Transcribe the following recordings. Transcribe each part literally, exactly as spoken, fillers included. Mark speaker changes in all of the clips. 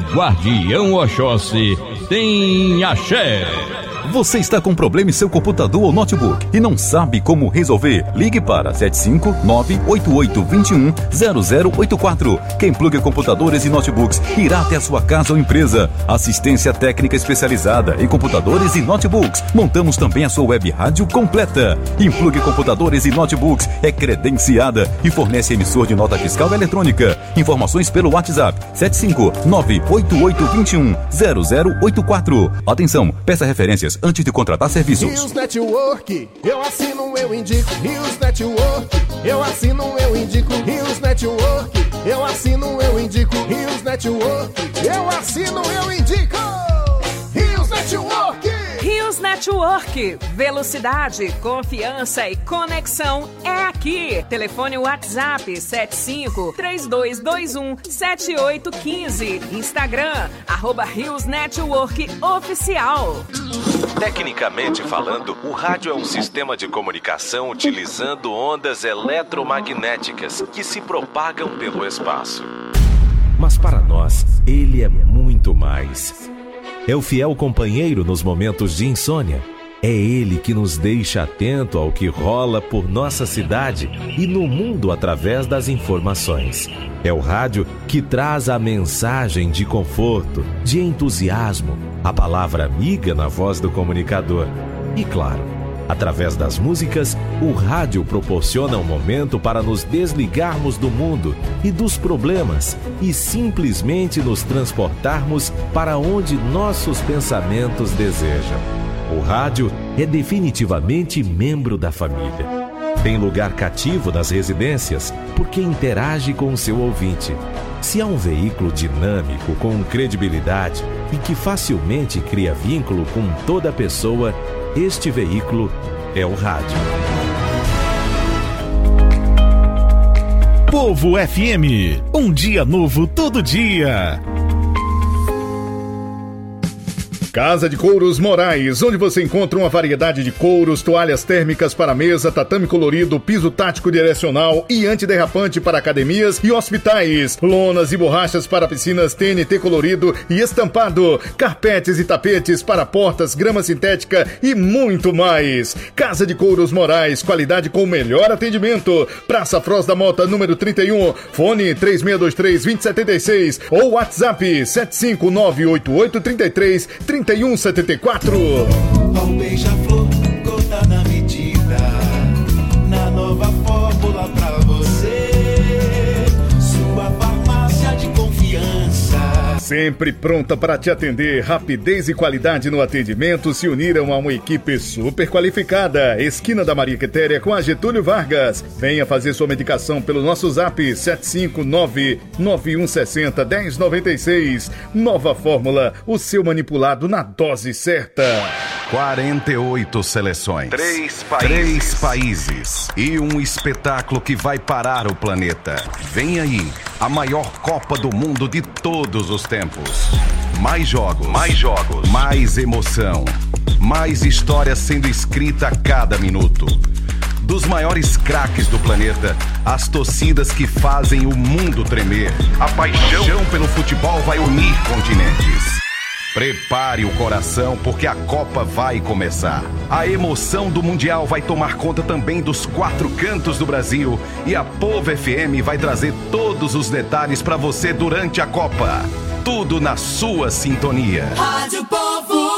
Speaker 1: Guardião Oxóssi tem axé.
Speaker 2: Você está com problema em seu computador ou notebook e não sabe como resolver? Ligue para sete cinco nove oito oito dois um zero zero oito quatro. Quem pluga computadores e notebooks irá até a sua casa ou empresa. Assistência técnica especializada em computadores e notebooks. Montamos também a sua web rádio completa. Implugue computadores e notebooks é credenciada e fornece emissor de nota fiscal eletrônica. Informações pelo WhatsApp sete cinco nove oito oito dois um zero zero oito quatro. Atenção, peça referências antes de contratar serviços.
Speaker 3: Rios Network, eu assino, eu indico. Rios Network, eu assino, eu indico. Rios Network, eu assino, eu indico. Rios Network, eu assino, eu indico. Rios Network.
Speaker 4: Rios Network, velocidade, confiança e conexão é aqui. Telefone WhatsApp sete cinco três dois dois um sete oito um cinco. Instagram, arroba Rios Network Oficial.
Speaker 5: Tecnicamente falando, o rádio é um sistema de comunicação utilizando ondas eletromagnéticas que se propagam pelo espaço.
Speaker 6: Mas para nós, ele é muito mais. É o fiel companheiro nos momentos de insônia. É ele que nos deixa atento ao que rola por nossa cidade e no mundo através das informações. É o rádio que traz a mensagem de conforto, de entusiasmo, a palavra amiga na voz do comunicador. E claro, através das músicas, o rádio proporciona um momento para nos desligarmos do mundo e dos problemas e simplesmente nos transportarmos para onde nossos pensamentos desejam. O rádio é definitivamente membro da família. Tem lugar cativo nas residências porque interage com o seu ouvinte. Se há um veículo dinâmico, com credibilidade e que facilmente cria vínculo com toda pessoa, este veículo é o rádio.
Speaker 7: Povo F M, um dia novo todo dia. Casa de Couros Moraes, onde você encontra uma variedade de couros, toalhas térmicas para mesa, tatame colorido, piso tático direcional e antiderrapante para academias e hospitais, lonas e borrachas para piscinas T N T colorido e estampado, carpetes e tapetes para portas, grama sintética e muito mais. Casa de Couros Moraes, qualidade com o melhor atendimento. Praça Froz da Mota, número trinta e um, fone três seis dois três dois zero sete seis ou WhatsApp sete cinco nove oito oito três três trinta e um setenta e quatro.
Speaker 8: Ao beija-flor, gota na medida, na nova fórmula pra você, sua farmácia de confiança.
Speaker 7: Sempre pronta para te atender, rapidez e qualidade no atendimento se uniram a uma equipe super qualificada. Esquina da Maria Quitéria com a Getúlio Vargas. Venha fazer sua medicação pelo nosso zap sete cinco nove nove um seis zero um zero nove seis. Nova Fórmula, o seu manipulado na dose certa.
Speaker 9: quarenta e oito seleções,
Speaker 5: Três países.
Speaker 9: Três países e um espetáculo que vai parar o planeta. Vem aí, a maior Copa do Mundo de todos os tempos. Mais jogos,
Speaker 5: Mais jogos.
Speaker 9: mais emoção, mais história sendo escrita a cada minuto. Dos maiores craques do planeta, as torcidas que fazem o mundo tremer. A paixão pelo futebol vai unir continentes. Prepare o coração porque a Copa vai começar. A emoção do Mundial vai tomar conta também dos quatro cantos do Brasil e a Povo F M vai trazer todos os detalhes para você durante a Copa. Tudo na sua sintonia.
Speaker 8: Rádio Povo.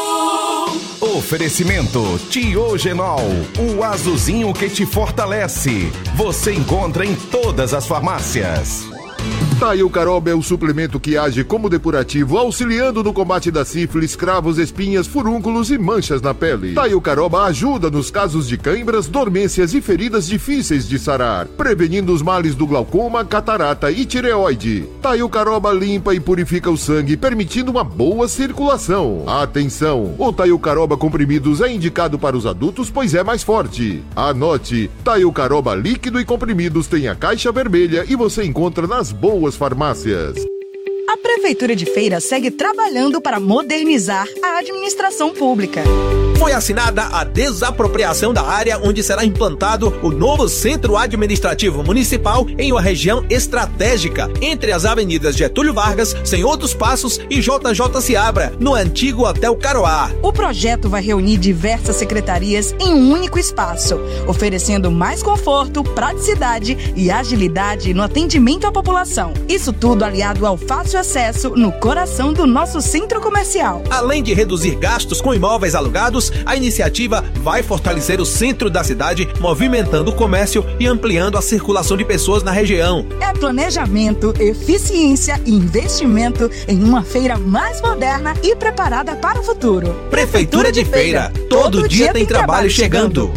Speaker 9: Oferecimento Tiogenol, o azulzinho que te fortalece. Você encontra em todas as farmácias.
Speaker 10: Taiocaroba é o suplemento que age como depurativo, auxiliando no combate da sífilis, cravos, espinhas, furúnculos e manchas na pele. Taiocaroba ajuda nos casos de cãibras, dormências e feridas difíceis de sarar, prevenindo os males do glaucoma, catarata e tireoide. Taiocaroba limpa e purifica o sangue, permitindo uma boa circulação. Atenção! O Taiocaroba comprimidos é indicado para os adultos, pois é mais forte. Anote, Taiocaroba líquido e comprimidos tem a caixa vermelha e você encontra nas boas farmácias.
Speaker 11: A Prefeitura de Feira segue trabalhando para modernizar a administração pública. Foi assinada a desapropriação da área onde será implantado o novo Centro Administrativo Municipal em uma região estratégica entre as avenidas Getúlio Vargas, Senhor dos Passos e J J Seabra, no antigo Hotel Caroá.
Speaker 12: O projeto vai reunir diversas secretarias em um único espaço, oferecendo mais conforto, praticidade e agilidade no atendimento à população. Isso tudo aliado ao fácil acesso no coração do nosso centro comercial.
Speaker 11: Além de reduzir gastos com imóveis alugados, a iniciativa vai fortalecer o centro da cidade, movimentando o comércio e ampliando a circulação de pessoas na região.
Speaker 12: É planejamento, eficiência e investimento em uma feira mais moderna e preparada para o futuro.
Speaker 11: Prefeitura de Feira, todo, todo dia tem trabalho chegando.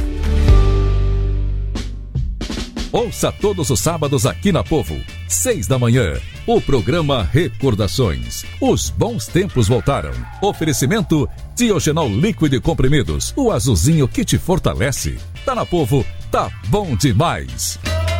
Speaker 2: Ouça todos os sábados aqui na Povo, seis da manhã, o programa Recordações. Os bons tempos voltaram. Oferecimento Diogenol líquido e comprimidos, o azulzinho que te fortalece. Tá na Povo, tá bom demais.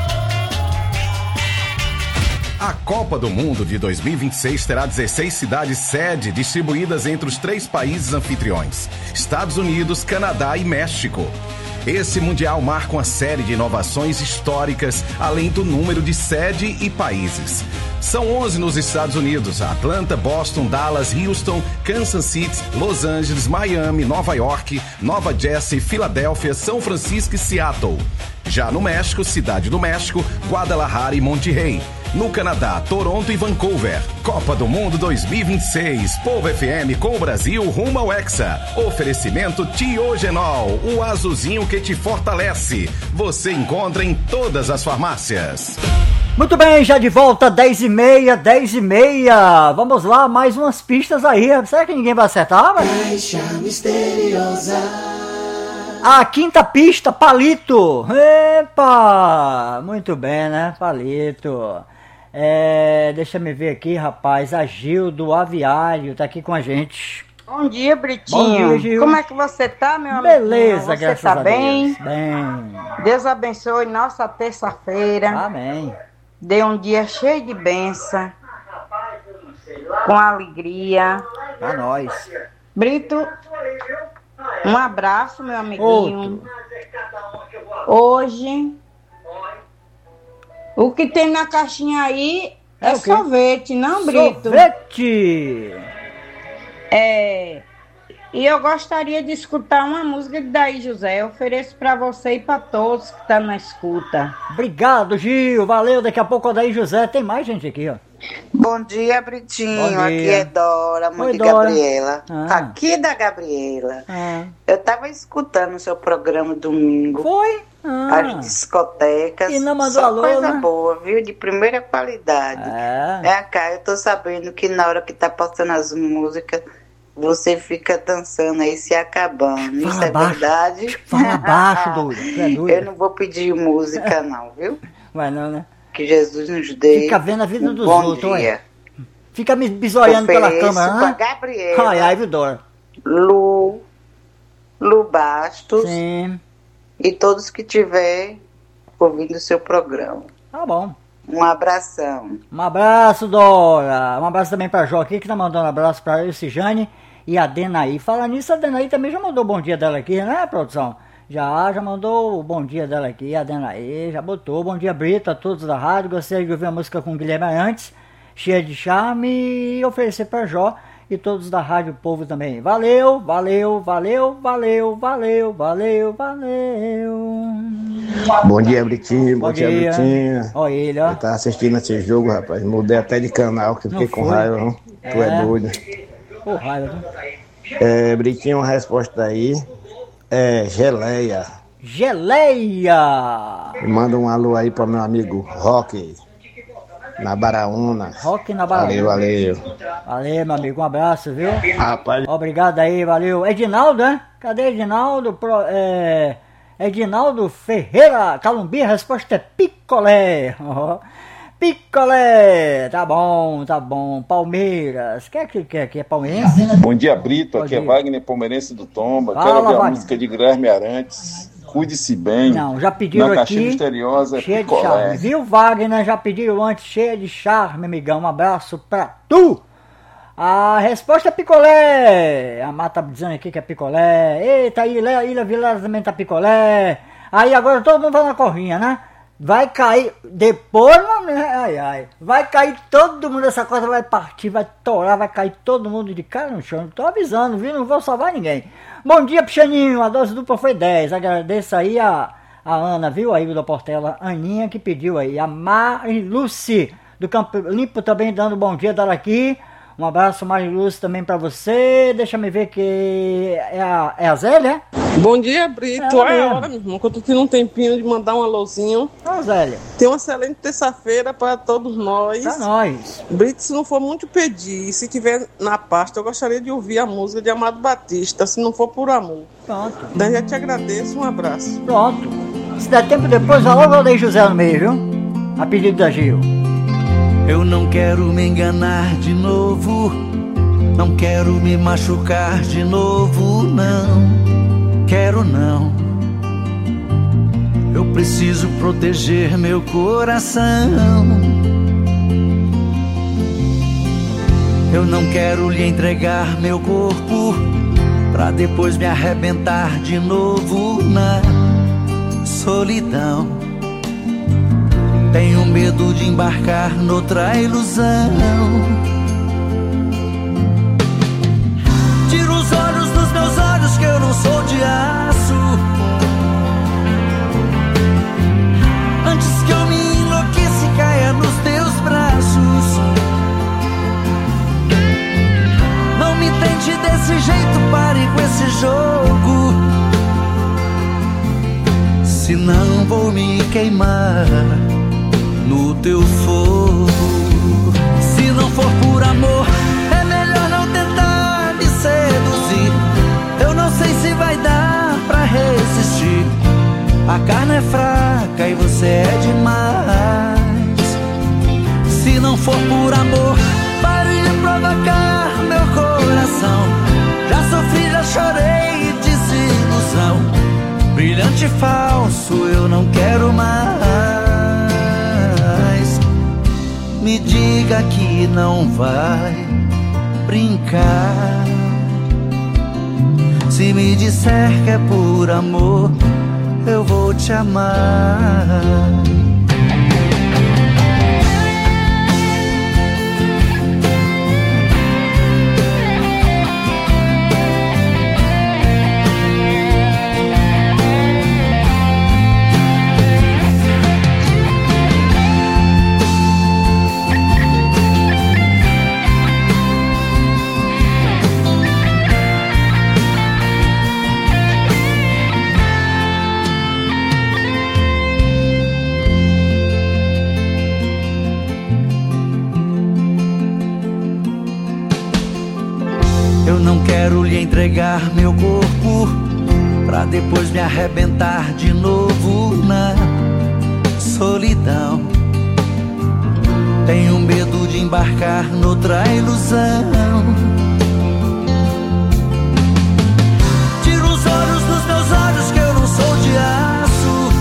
Speaker 9: A Copa do Mundo de dois mil e vinte e seis terá dezesseis cidades sede distribuídas entre os três países anfitriões: Estados Unidos, Canadá e México. Esse Mundial marca uma série de inovações históricas, além do número de sede e países. São onze nos Estados Unidos: Atlanta, Boston, Dallas, Houston, Kansas City, Los Angeles, Miami, Nova York, Nova Jersey, Filadélfia, São Francisco e Seattle. Já no México, Cidade do México, Guadalajara e Monterrey. No Canadá, Toronto e Vancouver. Copa do Mundo dois mil e vinte e seis. Povo F M com o Brasil rumo ao Hexa. Oferecimento Tiogenol, o azulzinho que te fortalece. Você encontra em todas as farmácias.
Speaker 13: Muito bem, já de volta, dez e meia, dez e meia. Vamos lá, mais umas pistas aí. Será que ninguém vai acertar? Mas...
Speaker 8: Caixa misteriosa.
Speaker 13: A quinta pista, palito. Epa! Muito bem, né? Palito. É, deixa me ver aqui, rapaz. A Gil do Aviário tá aqui com a gente.
Speaker 14: Bom dia, Britinho.
Speaker 13: Bom dia, Gil.
Speaker 14: Como é que você tá, meu amigo?
Speaker 13: Beleza,
Speaker 14: você
Speaker 13: graças
Speaker 14: tá
Speaker 13: a
Speaker 14: bem?
Speaker 13: Deus. Bem.
Speaker 14: Deus abençoe nossa terça-feira.
Speaker 13: Amém.
Speaker 14: Dê um dia cheio de bênção, com alegria.
Speaker 13: Pra nós.
Speaker 14: Brito, um abraço, meu amiguinho.
Speaker 13: Outro.
Speaker 14: Hoje, o que tem na caixinha aí é, é sorvete, não, Brito?
Speaker 13: Sorvete!
Speaker 14: É... E eu gostaria de escutar uma música de Daí José. Eu ofereço pra você e pra todos que estão na escuta.
Speaker 13: Obrigado, Gil. Valeu. Daqui a pouco o Daí José. Tem mais gente aqui, ó.
Speaker 15: Bom dia, Britinho. Bom dia. Aqui é Dora, mãe
Speaker 13: Oi,
Speaker 15: de
Speaker 13: Dora.
Speaker 15: Gabriela.
Speaker 13: Ah.
Speaker 15: Aqui da Gabriela.
Speaker 13: Ah.
Speaker 15: Eu tava escutando o seu programa domingo.
Speaker 13: Foi? Ah.
Speaker 15: As discotecas.
Speaker 13: E não mandou
Speaker 15: Só
Speaker 13: alô,
Speaker 15: coisa
Speaker 13: né?
Speaker 15: boa, viu? De primeira qualidade.
Speaker 13: É.
Speaker 15: É, cá, eu tô sabendo que na hora que tá passando as músicas, você fica dançando aí, se acabando.
Speaker 13: Fala
Speaker 15: Isso é
Speaker 13: baixo.
Speaker 15: verdade?
Speaker 13: Fala baixo, doido. Você é doido.
Speaker 15: Eu não vou pedir música, não, viu?
Speaker 13: Vai não, né?
Speaker 15: Que Jesus nos dê.
Speaker 13: Fica vendo a vida
Speaker 15: um
Speaker 13: dos
Speaker 15: bom
Speaker 13: outros,
Speaker 15: dia.
Speaker 13: olha. Fica me bisoiando pela
Speaker 15: Ofereço
Speaker 13: câmera,
Speaker 15: pra
Speaker 13: né?
Speaker 15: Gabriela.
Speaker 13: Ai, ai, viu, Dora?
Speaker 15: Lu, Lu Bastos.
Speaker 13: Sim.
Speaker 15: E todos que tiver ouvindo o seu programa.
Speaker 13: Tá bom.
Speaker 15: Um abração.
Speaker 13: Um abraço, Dora. Um abraço também pra Jó aqui, que tá mandando um abraço pra Elci Jane e a Denaí. Fala nisso, a Denaí também já mandou o bom dia dela aqui, né, produção? Já, já mandou o bom dia dela aqui, a Denaí, já botou. Bom dia, Brito, a todos da rádio. Gostaria de ouvir a música com o Guilherme Arantes, cheia de charme, e oferecer pra Jó e todos da Rádio Povo também. Valeu, valeu, valeu, valeu, valeu, valeu, valeu.
Speaker 16: Bom dia, Britinho. Bom,
Speaker 13: Bom
Speaker 16: dia,
Speaker 13: dia.
Speaker 16: Britinho.
Speaker 13: Olha ele, ó.
Speaker 16: Eu tava assistindo esse jogo, rapaz. Mudei até de canal, que eu fiquei
Speaker 13: Não
Speaker 16: com
Speaker 13: foi?
Speaker 16: raiva, não. Tu é
Speaker 13: É.
Speaker 16: doido.
Speaker 13: Pô, raiva, viu?
Speaker 16: É, Britinho, uma resposta aí. É, geleia.
Speaker 13: Geleia!
Speaker 16: Manda um alô aí pro meu amigo Rock, na Baraúna.
Speaker 13: Rock na Baraúna.
Speaker 16: Valeu, valeu.
Speaker 13: Valeu, meu amigo, um abraço, viu?
Speaker 16: Rapaz.
Speaker 13: Obrigado aí, valeu. Edinaldo, né? Cadê Edinaldo? Pro, é... Edinaldo Ferreira, Calumbi, a resposta é picolé. Ó. Picolé, tá bom, tá bom. Palmeiras, quer que quer que é palmeirense?
Speaker 17: Bom dia, Brito.
Speaker 13: Bom
Speaker 17: Aqui é
Speaker 13: dia.
Speaker 17: Wagner Palmeirense do Tomba.
Speaker 13: Fala,
Speaker 17: Quero ouvir a
Speaker 13: Wagner.
Speaker 17: música de Guilherme Arantes. Cuide-se bem.
Speaker 13: Não, já pediram
Speaker 17: Na
Speaker 13: aqui.
Speaker 17: caixinha misteriosa é
Speaker 13: Cheia de
Speaker 17: picolé.
Speaker 13: charme, viu, Wagner? Já pediram antes, cheia de charme, amigão. Um abraço pra tu. A resposta é picolé. A Mata tá dizendo aqui que é picolé. Eita, Ilha, Ilha Vilela também tá picolé. Aí agora todo mundo vai na corrinha, né? Vai cair, depois, ai, ai, vai cair todo mundo, essa coisa vai partir, vai torar, vai cair todo mundo de cara no chão. Tô avisando, viu? Não vou salvar ninguém. Bom dia, Pichaninho, a dose dupla foi dez. Agradeço aí a, a Ana, viu? Aí da Portela, Aninha que pediu aí. A Mariluce do Campo Limpo também dando bom dia dela aqui. Um abraço, Mariluce, também pra você. Deixa me ver que é a, é a Zélia, é?
Speaker 18: Bom dia, Brito. É, é hora, meu irmão, que eu tô tendo um tempinho de mandar um alôzinho.
Speaker 13: Ô, Zélia.
Speaker 18: Tem uma excelente terça-feira para todos nós.
Speaker 13: Pra nós.
Speaker 18: Brito, se não for muito pedir, se tiver na pasta, eu gostaria de ouvir a música de Amado Batista, se não for por amor.
Speaker 13: Pronto.
Speaker 18: Daí já te agradeço, um abraço.
Speaker 13: Pronto. Se der tempo depois, vai logo o Aldeia José no meio, viu? A pedido da Gil.
Speaker 19: Eu não quero me enganar de novo, não quero me machucar de novo, não, quero não. Eu preciso proteger meu coração. Eu não quero lhe entregar meu corpo pra depois me arrebentar de novo na solidão. Tenho medo de embarcar noutra ilusão. Tira os olhos dos meus olhos que eu não sou de aço, antes que eu me enlouqueça e caia nos teus braços. Não me tente desse jeito, pare com esse jogo, senão vou me queimar no teu fogo. Se não for por amor, é melhor não tentar me seduzir. Eu não sei se vai dar pra resistir. A carne é fraca e você é demais. Se não for por amor, pare de provocar meu coração. Já sofri, já chorei, desilusão. Brilhante e falso, eu não quero mais. Me diga que não vai brincar. Se me disser que é por amor, eu vou te amar. Quero lhe entregar meu corpo pra depois me arrebentar de novo na solidão. Tenho medo de embarcar noutra ilusão. Tira os olhos dos meus olhos que eu não sou de aço,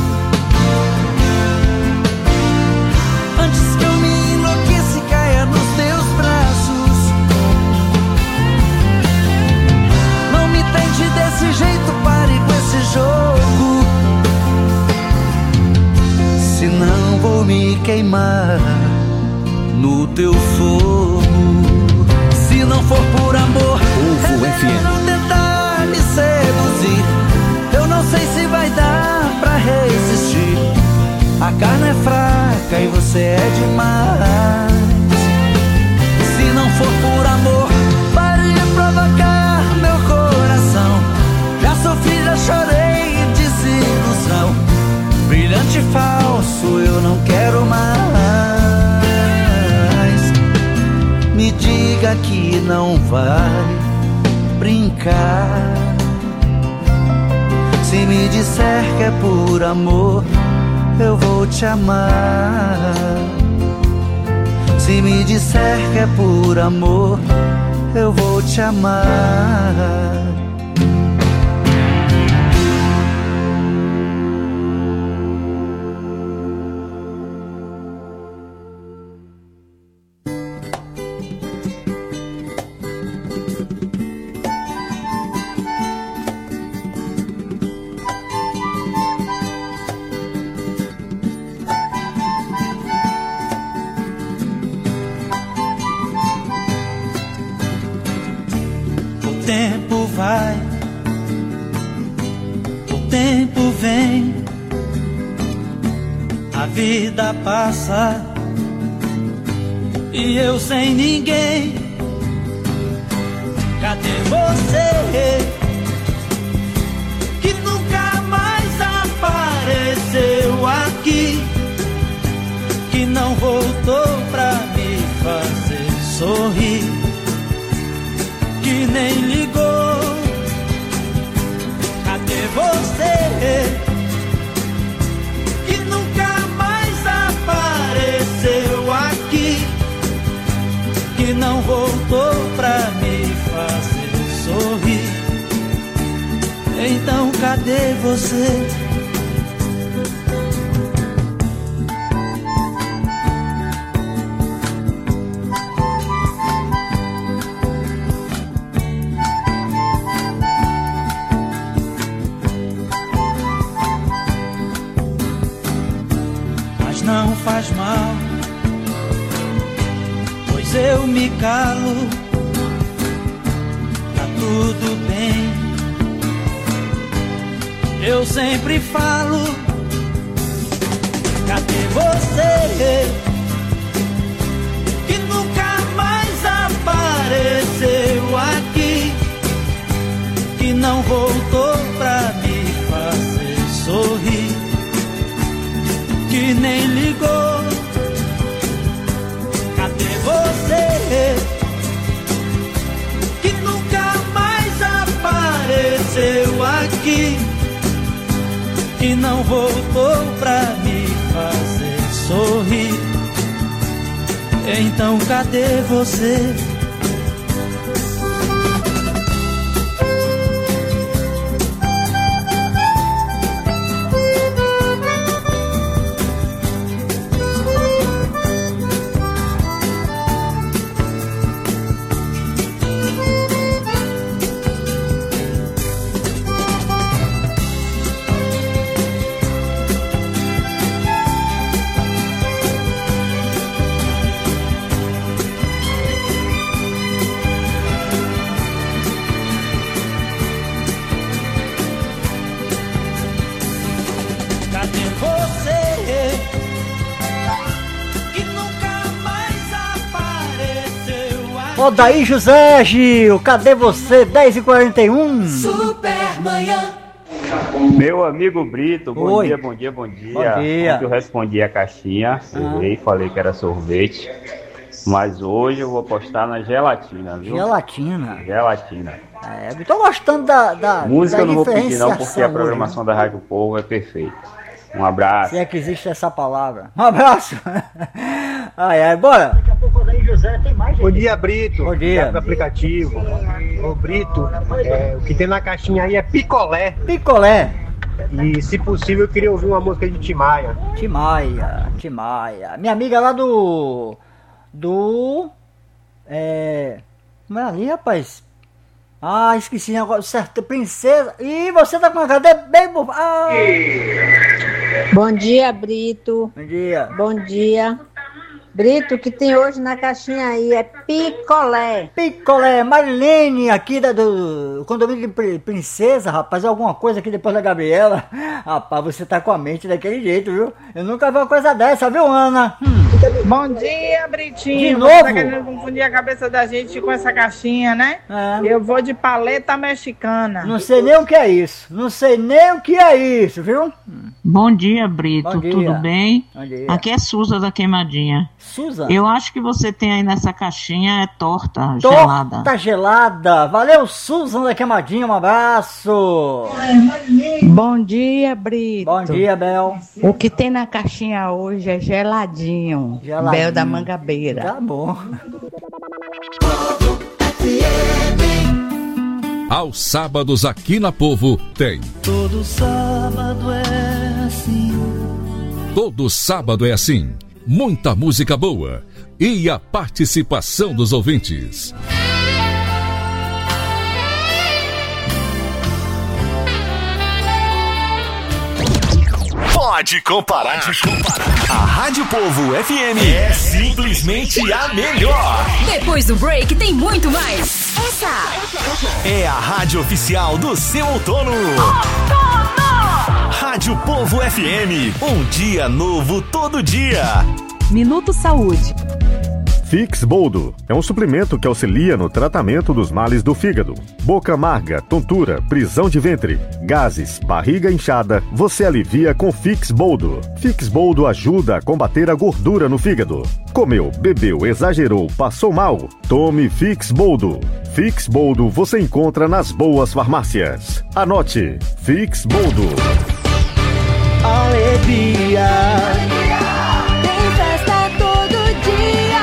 Speaker 19: antes que eu me enlouqueça e caia nos teus braços. Desse jeito, pare com esse jogo, senão vou me queimar no teu fogo. Se não for por amor, é melhor não tentar me seduzir. Eu não sei se vai dar pra resistir. A carne é fraca e você é demais. Se não for por amor, pare de provocar meu coração. Já sofri, já chorei, desilusão. Brilhante e falso, eu não quero mais. Me diga que não vai brincar. Se me disser que é por amor, eu vou te amar. Se me disser que é por amor, eu vou te amar. tempo vai, o tempo vem, a vida passa e eu sem ninguém. Cadê você que nunca mais apareceu aqui, que não voltou pra me fazer sorrir, que nem ligou? Cadê você que nunca mais apareceu aqui, que não voltou pra me fazer sorrir? Então cadê você? Mas não faz mal, pois eu me calo, tá tudo bem. Eu sempre falo, cadê você que nunca mais apareceu aqui, que não voltou pra me fazer sorrir, que nem ligou? Cadê você que nunca mais apareceu aqui, que não voltou pra me fazer sorrir? Então cadê você?
Speaker 13: Ô, daí José Gil, cadê você? dez e quarenta e um.
Speaker 20: Supermanhã. Meu amigo Brito, bom
Speaker 13: Oi.
Speaker 20: dia, bom dia, bom dia.
Speaker 13: Bom dia.
Speaker 20: Ontem eu respondi a caixinha, errei, falei que era sorvete. Mas hoje eu vou postar na gelatina, viu?
Speaker 13: Gelatina.
Speaker 20: Gelatina.
Speaker 13: É, eu tô gostando da, da
Speaker 20: Música
Speaker 13: da
Speaker 20: eu não vou pedir não, porque a
Speaker 13: diferenciação
Speaker 20: programação da Rádio Povo é perfeita. Um abraço.
Speaker 13: Se é que existe essa palavra. Um abraço. Ai, ai, bora. Daqui a pouco o daí José tem mais.
Speaker 21: Bom dia, Brito.
Speaker 13: Bom dia.
Speaker 21: Do aplicativo. Ô, Brito, é, o que tem na caixinha aí é picolé.
Speaker 13: Picolé.
Speaker 21: E, se possível, eu queria ouvir uma música de Timaya.
Speaker 13: Timaya, Timaya. Minha amiga lá do... Do... É... Como é ali, rapaz? Ah, esqueci agora. Certo, princesa. Ih, você tá com a cadeira bem... Ah.
Speaker 14: Bom dia, Brito.
Speaker 13: Bom dia.
Speaker 14: Bom dia. Brito, o que tem hoje na caixinha aí é picolé.
Speaker 13: Picolé, Marilene, aqui da, do condomínio de Princesa, rapaz, alguma coisa aqui depois da Gabriela. Rapaz, você tá com a mente daquele jeito, viu? Eu nunca vi uma coisa dessa, viu, Ana? Hum.
Speaker 22: Bom dia, Britinho.
Speaker 13: De
Speaker 22: Você
Speaker 13: novo?
Speaker 22: tá querendo confundir a cabeça da gente com essa caixinha, né?
Speaker 13: É.
Speaker 22: Eu vou de paleta mexicana.
Speaker 13: Não sei nem o que é isso. Não sei nem o que é isso, viu?
Speaker 23: Bom dia, Brito.
Speaker 13: Bom dia.
Speaker 23: Tudo bem?
Speaker 13: Bom dia.
Speaker 23: Aqui é Suza da Queimadinha.
Speaker 13: Suza?
Speaker 23: Eu acho que você tem aí nessa caixinha é torta,
Speaker 13: Torta
Speaker 23: gelada.
Speaker 13: Tá gelada. Valeu, Susan da Queimadinha. Um abraço.
Speaker 24: Bom dia, Brito.
Speaker 13: Bom dia, Bel.
Speaker 24: O que tem na caixinha hoje é geladinho.
Speaker 13: Geladinho.
Speaker 24: Bel da Mangabeira.
Speaker 13: Tá bom.
Speaker 1: Aos sábados aqui na Povo tem.
Speaker 19: Todo sábado é assim.
Speaker 1: Todo sábado é assim. Muita música boa e a participação dos ouvintes.
Speaker 25: Pode comparar. Pode comparar. A Rádio Povo F M é simplesmente a melhor.
Speaker 4: Depois do break tem muito mais. Essa
Speaker 25: É a rádio oficial do seu outono. Rádio Povo F M. Um dia novo todo dia.
Speaker 3: Minuto Saúde.
Speaker 5: Fix Boldo é um suplemento que auxilia no tratamento dos males do fígado. Boca amarga, tontura, prisão de ventre, gases, barriga inchada, você alivia com Fix Boldo. Fix Boldo ajuda a combater a gordura no fígado. Comeu, bebeu, exagerou, passou mal? Tome Fix Boldo. Fix Boldo você encontra nas boas farmácias. Anote, Fix Boldo.
Speaker 19: Alegria.
Speaker 6: Tem festa todo dia.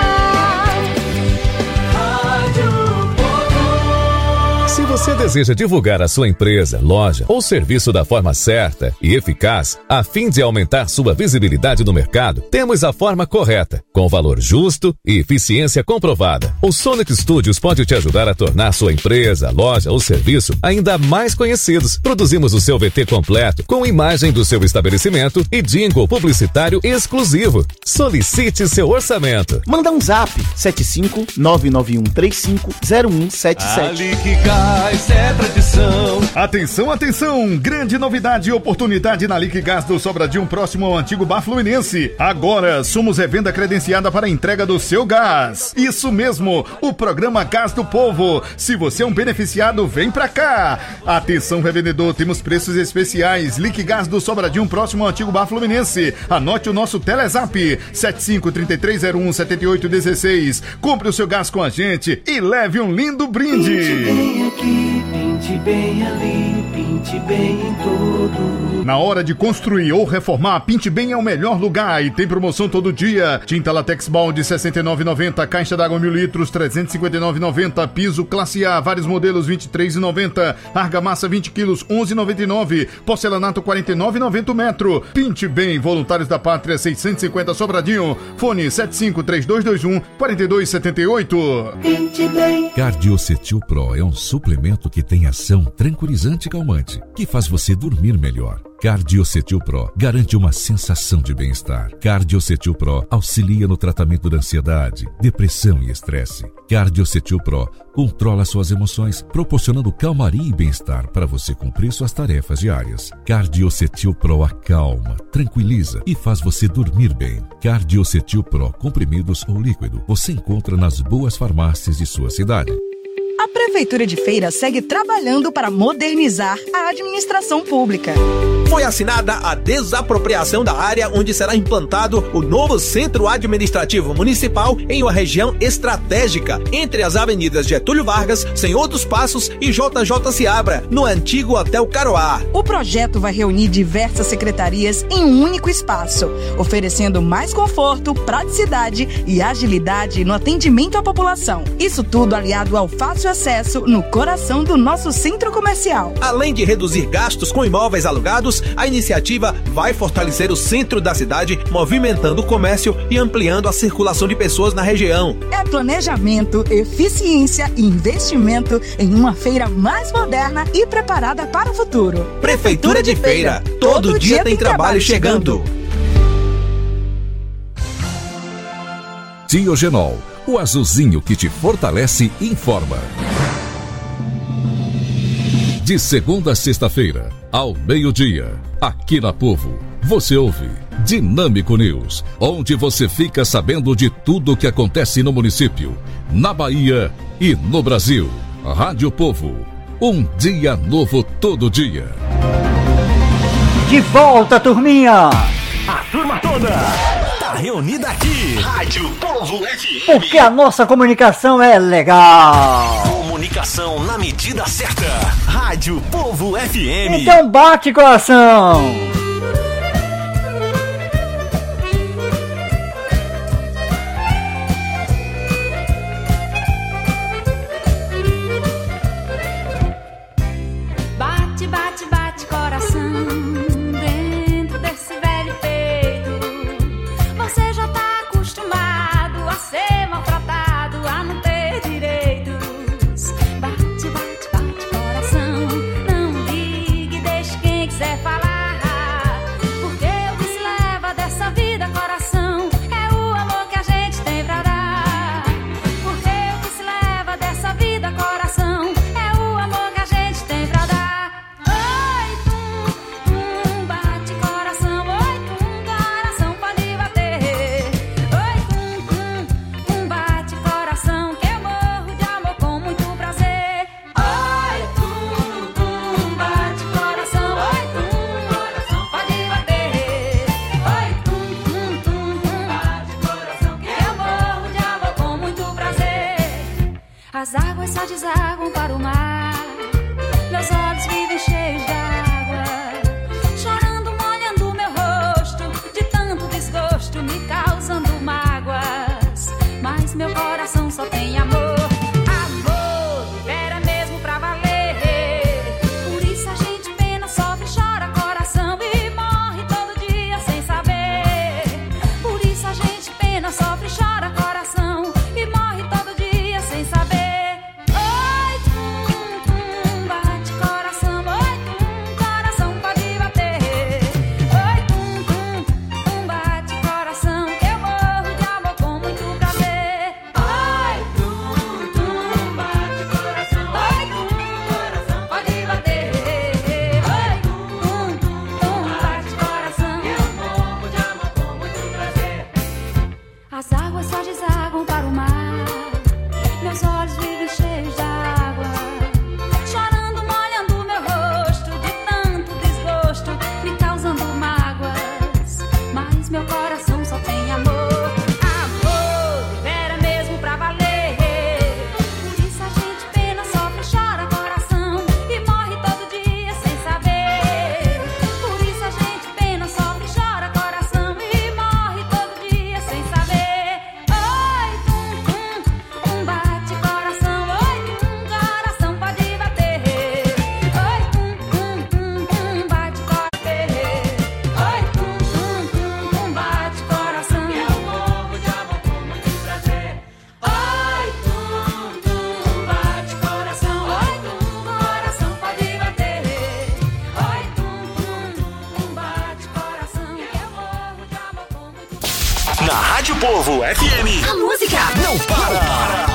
Speaker 1: Se você deseja divulgar a sua empresa, loja ou serviço da forma certa e eficaz, a fim de aumentar sua visibilidade no mercado, temos a forma correta, com valor justo e eficiência comprovada. O Sonic Studios pode te ajudar a tornar sua empresa, loja ou serviço ainda mais conhecidos. Produzimos o seu V T completo, com imagem do seu estabelecimento e jingle publicitário exclusivo. Solicite seu orçamento.
Speaker 7: Manda um zap sete cinco nove nove um três cinco zero um sete sete.
Speaker 10: Ali que Gás é tradição.
Speaker 26: Atenção, atenção! Grande novidade e oportunidade na Liquigás do Sobradinho, próximo ao antigo Bar Fluminense. Agora somos revenda credenciada para a entrega do seu gás. Isso mesmo, o programa Gás do Povo. Se você é um beneficiado, vem pra cá. Atenção, revendedor, temos preços especiais. Liquigás do Sobradinho, próximo ao antigo Bar Fluminense. Anote o nosso Telezap sete cinco três três zero um sete oito um seis. Compre o seu gás com a gente e leve um lindo brinde.
Speaker 8: Bem aqui, pinte bem ali, pinte bem em tudo.
Speaker 26: Na hora de construir ou reformar, Pinte Bem é o melhor lugar e tem promoção todo dia. Tinta Latex Balde sessenta e nove reais e noventa centavos, caixa d'água mil litros trezentos e cinquenta e nove reais e noventa centavos, piso classe A, vários modelos vinte e três reais e noventa centavos, argamassa vinte quilos onze reais e noventa e nove centavos, porcelanato quarenta e nove reais e noventa centavos metro. Pinte Bem, Voluntários da Pátria seiscentos e cinquenta Sobradinho, fone sete cinco três dois dois um quatro dois sete oito.
Speaker 8: Pinte Bem.
Speaker 1: Cardiocetil Pro é um suplemento que tem ação tranquilizante e calmante, que faz você dormir melhor. Cardiocetil Pro garante uma sensação de bem-estar. Cardiocetil Pro auxilia no tratamento da ansiedade, depressão e estresse. Cardiocetil Pro controla suas emoções, proporcionando calmaria e bem-estar para você cumprir suas tarefas diárias. Cardiocetil Pro acalma, tranquiliza e faz você dormir bem. Cardiocetil Pro, comprimidos ou líquido, você encontra nas boas farmácias de sua cidade.
Speaker 12: A Prefeitura de Feira segue trabalhando para modernizar a administração pública.
Speaker 11: Foi assinada a desapropriação da área onde será implantado o novo Centro Administrativo Municipal em uma região estratégica entre as avenidas Getúlio Vargas, Senhor dos Passos e J J Seabra, no antigo Hotel Caroá.
Speaker 12: O projeto vai reunir diversas secretarias em um único espaço, oferecendo mais conforto, praticidade e agilidade no atendimento à população. Isso tudo aliado ao fácil acesso no coração do nosso centro comercial.
Speaker 11: Além de reduzir gastos com imóveis alugados, a iniciativa vai fortalecer o centro da cidade, movimentando o comércio e ampliando a circulação de pessoas na região.
Speaker 12: É planejamento, eficiência e investimento em uma feira mais moderna e preparada para o futuro.
Speaker 11: Prefeitura de Feira, todo, todo dia, dia tem trabalho chegando.
Speaker 1: Tiogenol, o azulzinho que te fortalece, informa. De segunda a sexta-feira, ao meio-dia, aqui na Povo, você ouve Dinâmico News, onde você fica sabendo de tudo o que acontece no município, na Bahia e no Brasil. Rádio Povo, um dia novo todo dia.
Speaker 13: De volta, turminha!
Speaker 25: A turma toda tá reunida aqui. Rádio Povo F M.
Speaker 13: Porque a nossa comunicação é legal.
Speaker 25: Comunicação na medida certa. Rádio Povo F M.
Speaker 13: Então bate, coração.
Speaker 6: Bate, bate, bate, coração. Dentro desse velho peito, você já tá acostumado a ser maltratado, a não ter direitos. Bate, bate, bate, coração. Não ligue, deixe quem quiser falar. águas só desaguam para o mar. Meus olhos vivem cheios d'água, chorando, molhando meu rosto, de tanto desgosto, me causando mágoas. Mas meu coração só tem amor. Amor, libera mesmo pra valer. Por isso a gente pena, sofre, chora coração e morre todo dia sem saber. Por isso a gente pena, sofre, chora coração e morre todo dia sem saber. Oi, tum, tum, bate coração. Oi, tum, coração pode bater. Oi, tum, tum, tum, bate coração, que eu morro de amor com muito prazer. Oi, tum, tum, bate coração. Oi, tum, coração pode bater. Oi, tum, tum, bate coração, que eu morro de amor com muito prazer. As águas só desaguam para o mar. Meus olhos vivem cheios d'água, chorando, molhando meu rosto, de tanto desgosto, me causando mágoas. Mas meu coração só tem amor. Amor, libera mesmo pra valer. Por isso a gente pena, sofre, chora coração e morre todo dia sem saber. Por isso a gente pena, sofre, chora coração e morre todo dia sem saber. Oi, tum, tum, um bate coração. Oi, tum, coração pode bater. Oi, tum, tum, tum, tum, bate coração. Oi, tum, tum, tum, tum, bate coração. Eu morro de amor com muito prazer. Oi, tum, tum, bate coração. Oi, tum, coração pode bater. Oi, tum, tum, tum, bate coração. Eu morro de amor com muito
Speaker 25: Na Rádio Povo F M.
Speaker 6: A música
Speaker 25: não para.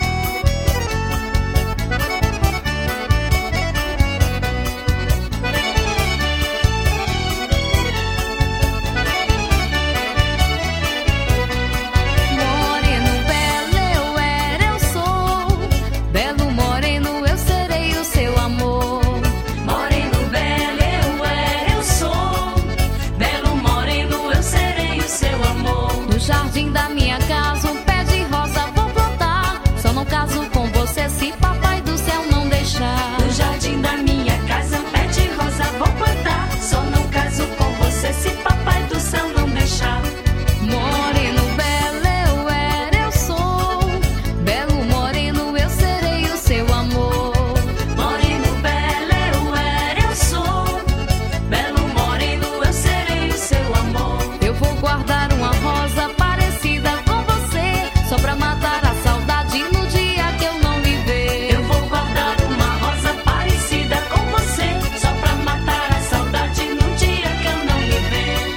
Speaker 6: Moreno belo eu era, eu sou. Belo moreno eu serei o seu amor. Moreno belo eu era, eu sou. Belo moreno eu serei o seu amor. No jardim da minha casa um pé de rosa vou plantar. Só não caso com você se papai do céu não deixar. No jardim da minha casa um pé de rosa vou plantar. Só não caso com você se papai do céu não deixar. Moreno belo eu era, eu sou. Belo moreno eu serei o seu amor. Moreno belo eu era, eu sou. Belo moreno eu serei o seu amor. Eu vou guardar uma rosa parecida com você, só pra matar a saudade no dia que eu não me ver. Eu vou guardar uma rosa parecida com você, só pra matar a saudade no dia que eu não me ver.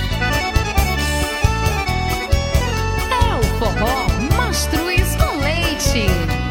Speaker 6: É o forró Mastruz com leite.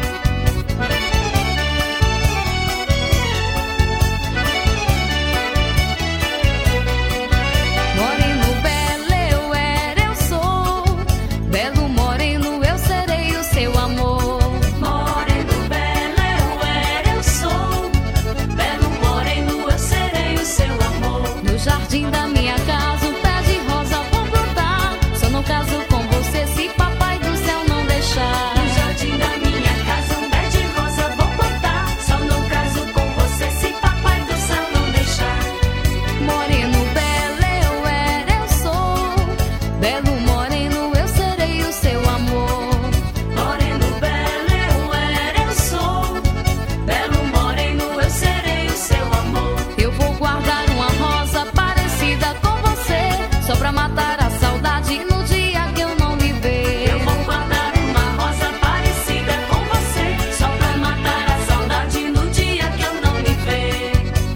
Speaker 6: Moreno belo eu era, eu sou. Belo moreno eu serei o seu amor. Moreno belo eu era, eu sou. Belo moreno eu serei o seu amor. No jardim da minha casa um pé de rosa vou plantar. Só não caso com você se papai do céu não deixar. No jardim da minha casa um pé de rosa vou plantar. Só não caso com você se papai do céu não deixar. Moreno belo eu era, eu sou. Belo moreno eu serei o seu amor. Moreno belo eu era, eu sou. Belo moreno eu serei o seu amor. Eu vou guardar uma rosa parecida com você, só pra matar a saudade no dia que eu não me ver. Eu vou guardar uma rosa parecida com você, só pra matar a saudade no dia que eu não me ver.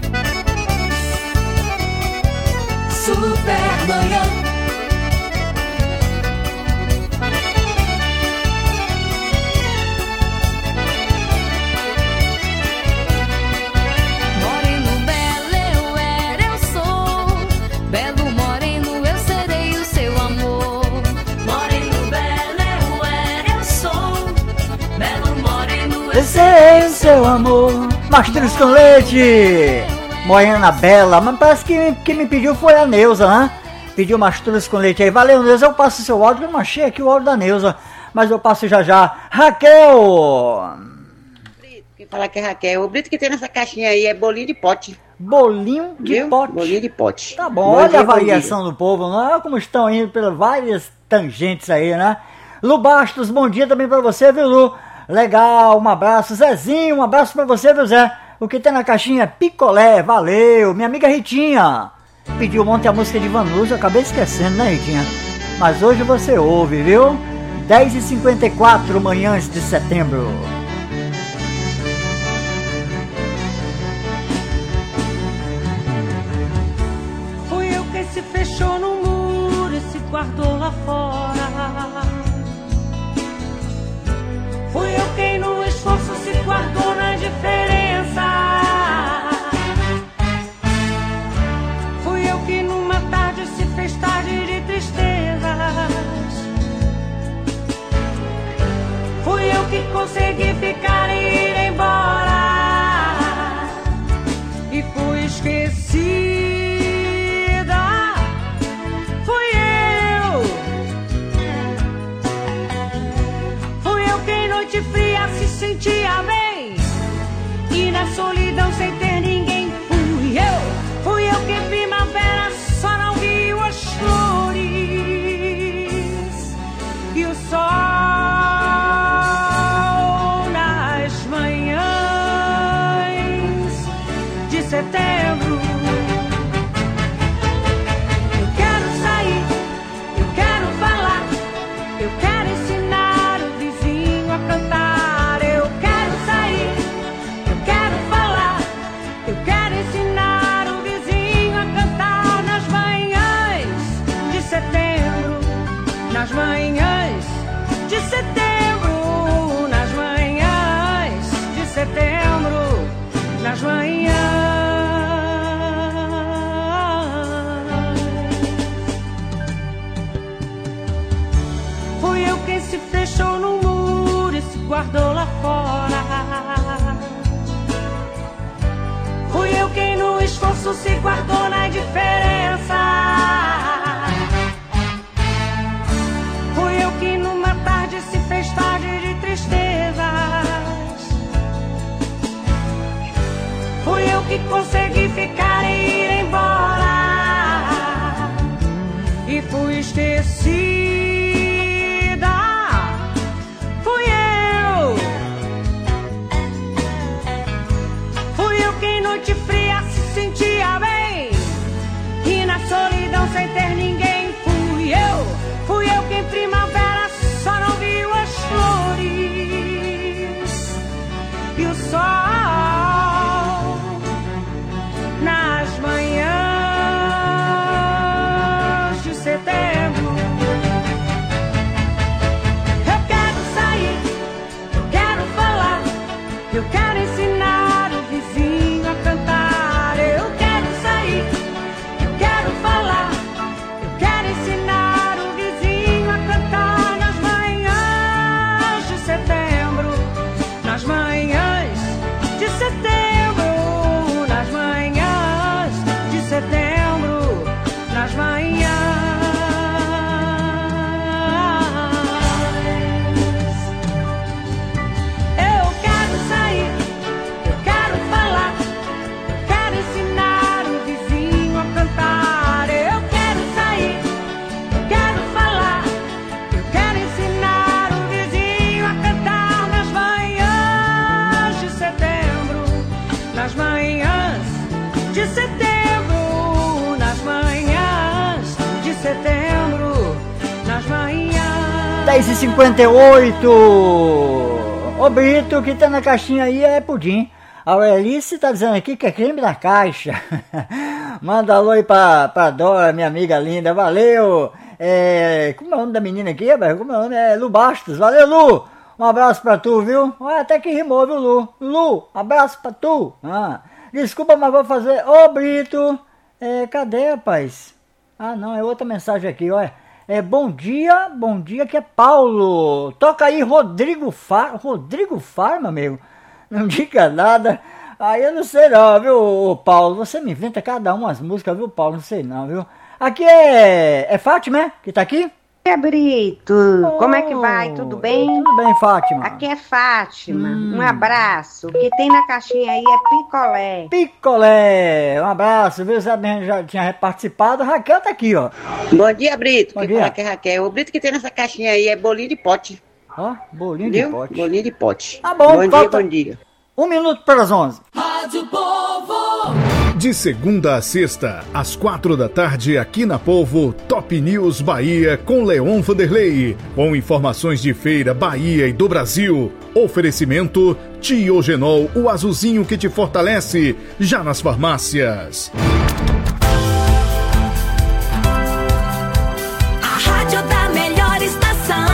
Speaker 6: Supermanhã. Moreno belo eu era, eu sou. Belo moreno eu serei o seu amor. Moreno belo eu era, eu sou. Belo moreno eu
Speaker 13: Esse é o seu amor. Mastruz com leite. Morena bela. Mas parece que quem me pediu foi a Neuza, né? Pediu mastruz com leite aí. Valeu, Neuza. Eu passo o seu áudio. Eu não achei aqui o áudio da Neuza, mas eu passo já já. Raquel.
Speaker 2: Quem fala que é Raquel. O Brito que tem nessa caixinha aí é bolinho de pote.
Speaker 13: Bolinho de
Speaker 2: Viu?
Speaker 13: pote.
Speaker 2: Bolinho de pote.
Speaker 13: Tá bom, olha a variação do povo, não é? Como estão indo pelas várias tangentes aí, né? Lu Bastos, bom dia também pra você, viu, Lu? Legal, um abraço. Zezinho, um abraço pra você, viu, Zé? O que tem na caixinha é picolé, valeu. Minha amiga Ritinha pediu ontem a música de Vanusa, eu acabei esquecendo, né, Ritinha? Mas hoje você ouve, viu? dez e cinquenta e quatro, manhãs de setembro.
Speaker 6: Fui eu que se fechou no muro e se guardou lá fora. Fui eu quem no esforço se guardou na diferença. Fui eu que numa tarde se fez tarde de tristezas. Fui eu que consegui ficar e ir embora. E fui esquecida. Fui eu. Fui eu quem noite fria se sentia bem. E na solidão sem ter ninguém. Fui eu. Fui eu que primavera só não viu as flores. E o sol nas manhãs de setembro. Eu quero sair, eu quero falar, eu quero ensinar o vizinho a cantar. Eu quero sair, eu quero falar, eu quero ensinar o vizinho a cantar nas manhãs de setembro, nas manhãs de setembro, nas manhãs de setembro, nas manhãs. Fui eu quem se fechou no muro e se guardou lá fora. Fui eu quem no esforço se guardou na diferença. Fui eu que numa tarde se fez tarde de tristezas. Fui eu que consegui ficar e ir embora. E fui esquecida. Fui eu. Fui eu quem noite fria se sentia bem. E na solidão sem ter ninguém. Fui eu. Fui eu quem primavera só não viu as flores. E o sol nas manhãs de setembro. Eu quero sair, eu quero falar, eu quero ensinar o vizinho a cantar. Eu quero sair, eu quero falar, eu quero ensinar o vizinho a cantar nas manhãs de setembro, nas manhãs de setembro, nas manhãs de setembro, nas manhãs. Eu quero sair, eu quero falar, eu quero ensinar o vizinho a cantar. Eu quero sair, eu quero falar, eu quero ensinar o vizinho a cantar nas manhãs de setembro, nas manhãs de setembro, nas manhãs de setembro, nas manhãs.
Speaker 13: dez e cinquenta e oito. Ô Brito, o que tá na caixinha aí é pudim. A Alice tá dizendo aqui que é creme da caixa. Manda alô aí pra, pra Dora, minha amiga linda, valeu. É, como é o nome da menina aqui, velho? Como é o nome? É Lu Bastos, valeu, Lu. Um abraço pra tu, viu? Olha, até que rimou, viu, Lu? Lu, abraço pra tu. Ah, desculpa, mas vou fazer. Ô Brito, é, cadê, rapaz? Ah, não, é outra mensagem aqui, olha. É, bom dia, bom dia, que é Paulo. Toca aí Rodrigo Far, Rodrigo Far, meu amigo. Não diga nada. Aí eu não sei não, viu, Paulo? Você me inventa cada uma as músicas, viu, Paulo? Não sei não, viu? Aqui é, é Fátima, é? Que tá aqui?
Speaker 14: dia, Brito. Oh, como é que vai? Tudo bem?
Speaker 13: Tudo bem, Fátima.
Speaker 14: Aqui é Fátima.
Speaker 13: Hum.
Speaker 14: Um abraço. O que tem na caixinha aí é picolé.
Speaker 13: Picolé. Um abraço, viu? Sabe, já tinha participado. A Raquel tá aqui, ó.
Speaker 2: Bom dia, Brito.
Speaker 13: Bom
Speaker 2: que
Speaker 13: dia.
Speaker 2: fala que é Raquel. O Brito que tem nessa caixinha aí é bolinho de pote.
Speaker 13: Ó, bolinho
Speaker 2: Viu?
Speaker 13: de pote.
Speaker 2: Bolinho de pote.
Speaker 13: Tá bom,
Speaker 2: bom dia,
Speaker 13: falta...
Speaker 2: bom dia.
Speaker 13: Um minuto para as onze.
Speaker 25: Rádio Povo.
Speaker 26: De segunda a sexta, às quatro da tarde, aqui na Povo, Top News Bahia com Leon Vanderlei. Com informações de feira, Bahia e do Brasil. Oferecimento Tiogenol, o azulzinho que te fortalece, já nas farmácias.
Speaker 6: A rádio da melhor estação.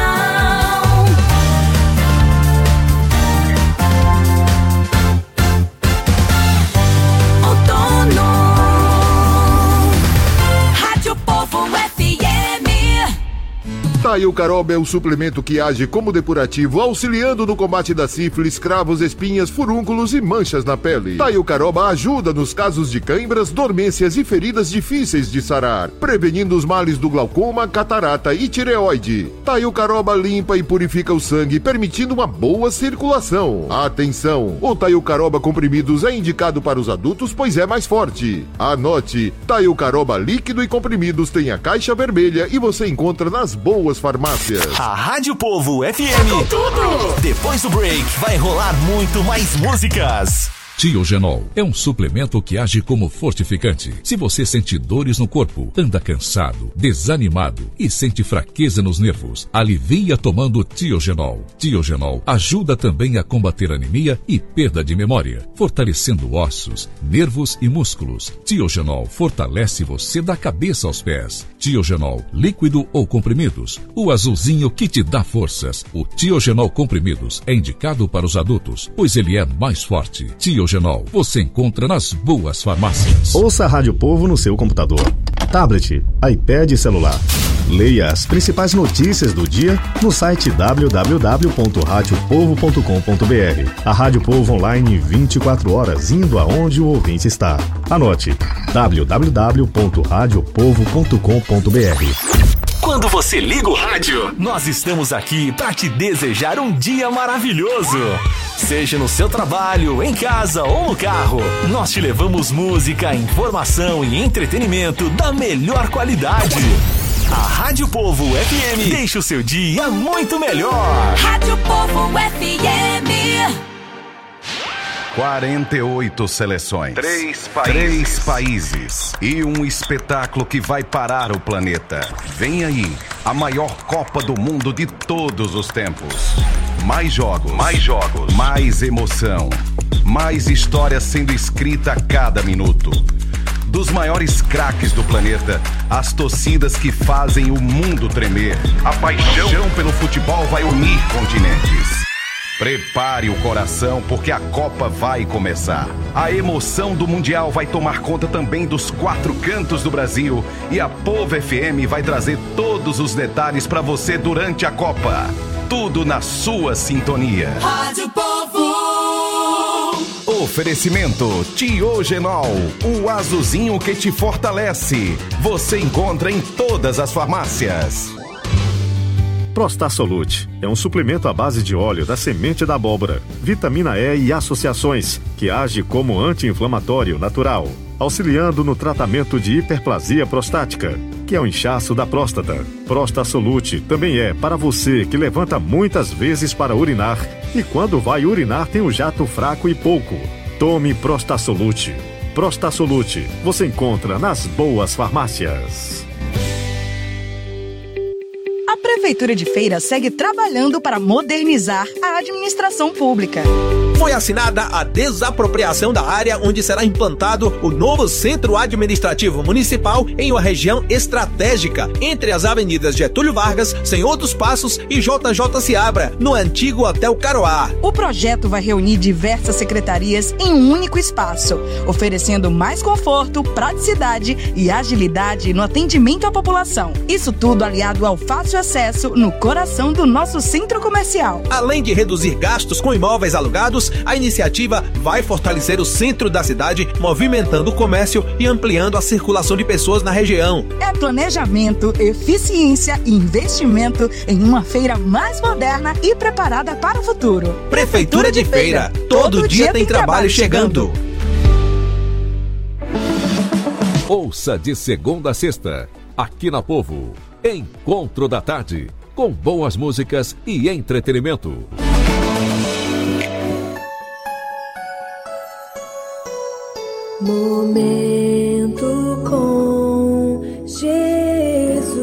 Speaker 9: Taiucaroba é o suplemento que age como depurativo, auxiliando no combate da sífilis, cravos, espinhas, furúnculos e manchas na pele. Taiucaroba ajuda nos casos de cãibras, dormências e feridas difíceis de sarar, prevenindo os males do glaucoma, catarata e tireoide. Taiucaroba limpa e purifica o sangue, permitindo uma boa circulação. Atenção! O Taiucaroba comprimidos é indicado para os adultos, pois é mais forte. Anote: Taiucaroba líquido e comprimidos tem a caixa vermelha e você encontra nas boas farmácias.
Speaker 25: A Rádio Povo F M. Tudo! Depois do break, vai rolar muito mais músicas.
Speaker 1: Tiogenol é um suplemento que age como fortificante. Se você sente dores no corpo, anda cansado, desanimado e sente fraqueza nos nervos, alivia tomando Tiogenol. Tiogenol ajuda também a combater anemia e perda de memória, fortalecendo ossos, nervos e músculos. Tiogenol fortalece você da cabeça aos pés. Tiogenol, líquido ou comprimidos, o azulzinho que te dá forças. O Tiogenol comprimidos é indicado para os adultos, pois ele é mais forte. Tiogenol você encontra nas boas farmácias.
Speaker 5: Ouça a Rádio Povo no seu computador, tablet, iPad e celular. Leia as principais notícias do dia no site w w w ponto rádio povo ponto com ponto b r. A Rádio Povo online vinte e quatro horas, indo aonde o ouvinte está. Anote: w w w ponto rádio povo ponto com ponto b r.
Speaker 25: Quando você liga o rádio, nós estamos aqui para te desejar um dia maravilhoso. Seja no seu trabalho, em casa ou no carro, nós te levamos música, informação e entretenimento da melhor qualidade. A Rádio Povo F M deixa o seu dia muito melhor.
Speaker 6: Rádio Povo F M.
Speaker 15: quarenta e oito seleções,
Speaker 16: Três países.
Speaker 15: Três países e um espetáculo que vai parar o planeta. Vem aí, a maior Copa do Mundo de todos os tempos. Mais jogos,
Speaker 16: Mais jogos.
Speaker 15: mais emoção, mais história sendo escrita a cada minuto. Dos maiores craques do planeta, as torcidas que fazem o mundo tremer. A paixão pelo futebol vai unir continentes. Prepare o coração, porque a Copa vai começar. A emoção do Mundial vai tomar conta também dos quatro cantos do Brasil. E a Povo F M vai trazer todos os detalhes para você durante a Copa. Tudo na sua sintonia.
Speaker 6: Rádio Povo.
Speaker 15: Oferecimento Tiogenol, o azulzinho que te fortalece. Você encontra em todas as farmácias.
Speaker 5: Prostasolute é um suplemento à base de óleo da semente da abóbora, vitamina E e associações, que age como anti-inflamatório natural, auxiliando no tratamento de hiperplasia prostática, que é o inchaço da próstata. Prostasolute também é para você que levanta muitas vezes para urinar e quando vai urinar tem um jato fraco e pouco. Tome Prostasolute. Prostasolute você encontra nas boas farmácias.
Speaker 12: A Prefeitura de Feira segue trabalhando para modernizar a administração pública.
Speaker 11: Foi assinada a desapropriação da área onde será implantado o novo Centro Administrativo Municipal em uma região estratégica entre as avenidas Getúlio Vargas, Senhor dos Passos e J J Seabra, no antigo Hotel Caroá.
Speaker 12: O projeto vai reunir diversas secretarias em um único espaço, oferecendo mais conforto, praticidade e agilidade no atendimento à população. Isso tudo aliado ao fácil acesso no coração do nosso centro comercial.
Speaker 11: Além de reduzir gastos com imóveis alugados anos, a iniciativa vai fortalecer o centro da cidade, movimentando o comércio e ampliando a circulação de pessoas na região.
Speaker 12: É planejamento, eficiência e investimento em uma feira mais moderna e preparada para o futuro.
Speaker 11: Prefeitura de Feira, todo dia tem trabalho chegando.
Speaker 1: Ouça de segunda a sexta, aqui na Povo, Encontro da Tarde, com boas músicas e entretenimento.
Speaker 6: Momento com Jesus.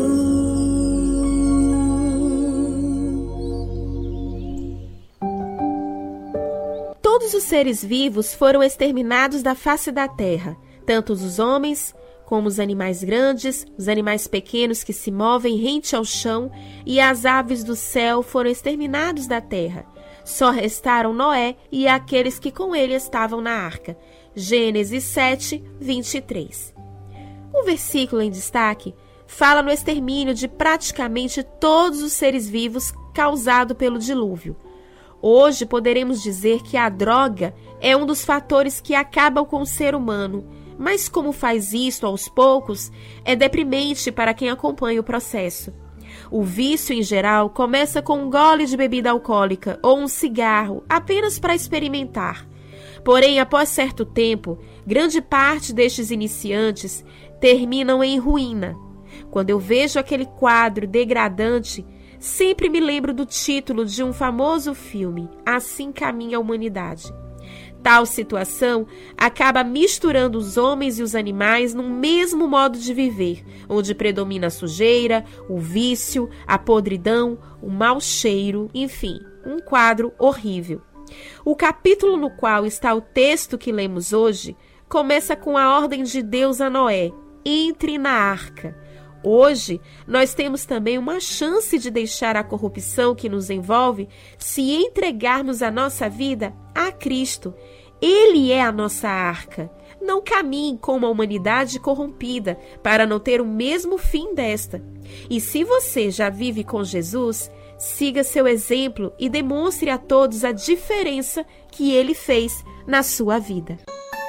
Speaker 16: Todos os seres vivos foram exterminados da face da terra, tanto os homens como os animais grandes, os animais pequenos que se movem rente ao chão e as aves do céu foram exterminados da terra. Só restaram Noé e aqueles que com ele estavam na arca. Gênesis sete, vinte e três. O versículo em destaque fala no extermínio de praticamente todos os seres vivos causado pelo dilúvio. Hoje poderemos dizer que a droga é um dos fatores que acabam com o ser humano, mas como faz isso aos poucos, é deprimente para quem acompanha o processo. O vício, em geral, começa com um gole de bebida alcoólica ou um cigarro, apenas para experimentar. Porém, após certo tempo, grande parte destes iniciantes terminam em ruína. Quando eu vejo aquele quadro degradante, sempre me lembro do título de um famoso filme, Assim Caminha a Humanidade. Tal situação acaba misturando os homens e os animais num mesmo modo de viver, onde predomina a sujeira, o vício, a podridão, o mau cheiro, enfim, um quadro horrível. O capítulo no qual está o texto que lemos hoje começa com a ordem de Deus a Noé: entre na arca. Hoje, nós temos também uma chance de deixar a corrupção que nos envolve se entregarmos a nossa vida a Cristo. Ele é a nossa arca. Não caminhe com uma humanidade corrompida para não ter o mesmo fim desta. E se você já vive com Jesus, siga seu exemplo e demonstre a todos a diferença que ele fez na sua vida.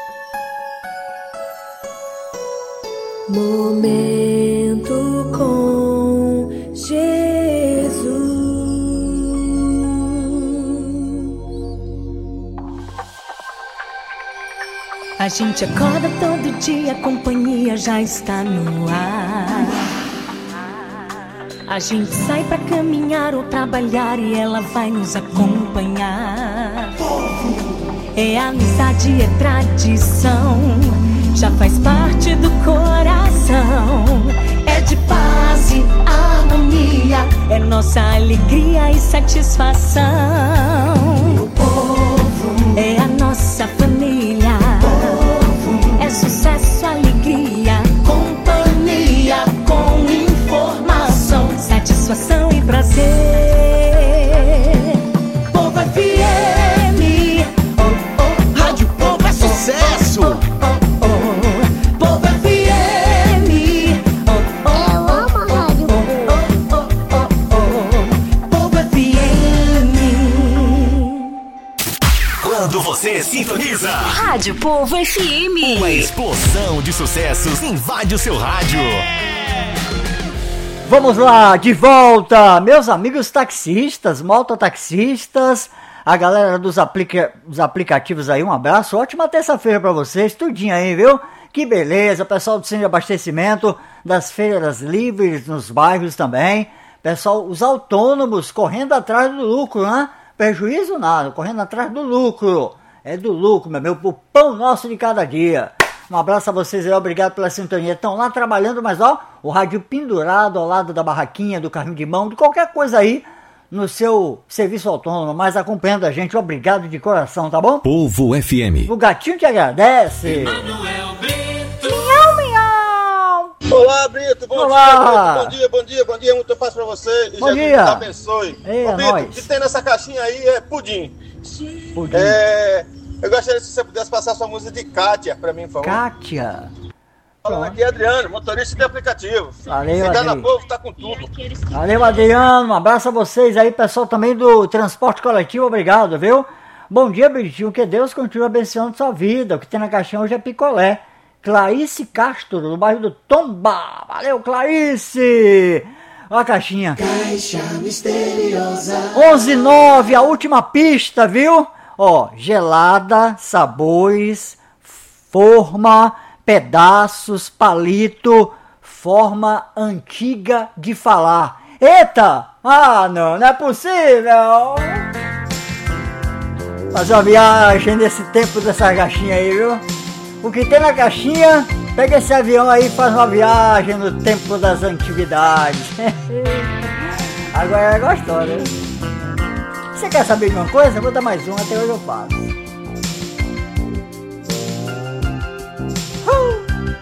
Speaker 6: Momento com Jesus.
Speaker 17: A gente acorda todo dia, a companhia já está no ar. A gente sai pra caminhar ou trabalhar e ela vai nos acompanhar. É amizade, é tradição, já faz parte do coração. É de paz e harmonia, é nossa alegria e satisfação. O povo é a nossa família, povo é sucesso, alegria, companhia com informação, satisfação e prazer. Povo F M, oh, oh, rádio Povo é sucesso.
Speaker 25: Você sintoniza
Speaker 3: Rádio Povo F M.
Speaker 25: Uma explosão de sucessos invade o seu rádio.
Speaker 13: Vamos lá, de volta, meus amigos taxistas, mototaxistas, a galera dos, aplica- dos aplicativos aí, um abraço, ótima terça-feira pra vocês, tudinho aí, viu? Que beleza, pessoal do centro de abastecimento, das feiras livres nos bairros também, pessoal, os autônomos correndo atrás do lucro, né? Prejuízo nada, correndo atrás do lucro. É do lucro, meu, meu, o pão nosso de cada dia. Um abraço a vocês aí, obrigado pela sintonia. Estão lá trabalhando, mas ó, o rádio pendurado ao lado da barraquinha, do carrinho de mão, de qualquer coisa aí, no seu serviço autônomo, mas acompanhando a gente, obrigado de coração, tá bom?
Speaker 1: Povo F M.
Speaker 13: O gatinho te agradece. Miau, miau.
Speaker 18: Olá, Brito, bom
Speaker 13: Olá.
Speaker 18: dia, Brito, bom dia, bom dia, bom dia, muito paz pra você e
Speaker 13: Bom
Speaker 18: Jesus
Speaker 13: dia.
Speaker 18: te abençoe.
Speaker 13: Ei,
Speaker 18: Ô,
Speaker 13: é
Speaker 18: Brito,
Speaker 13: nóis.
Speaker 18: o que tem nessa caixinha aí é pudim.
Speaker 13: Pudim.
Speaker 18: É, eu gostaria se você pudesse passar sua música de Kátia pra mim, por favor.
Speaker 13: Kátia.
Speaker 18: Falando aqui, Adriano, motorista de aplicativo.
Speaker 13: Valeu,
Speaker 18: Se dá na
Speaker 13: Adri.
Speaker 18: Povo, tá com tudo.
Speaker 13: Valeu, Adriano. Um abraço a vocês aí, pessoal também do transporte coletivo, obrigado, viu? Bom dia, Brigitinho, que Deus continue abençoando sua vida. O que tem na caixinha hoje é picolé. Clarice Castro, do bairro do Tomba. Valeu, Clarice! Olha a caixinha.
Speaker 8: Caixa misteriosa.
Speaker 13: onze e nove, a última pista, viu? Ó, gelada, sabores, forma, pedaços, palito, forma antiga de falar. Eita! Ah, não, não é possível! Fazer uma viagem nesse tempo dessa caixinha aí, viu? O que tem na caixinha, pega esse avião aí e faz uma viagem no tempo das antiguidades. Agora é gostosa, né? Você quer saber de uma coisa? Eu vou dar mais uma, até hoje eu faço. Uh!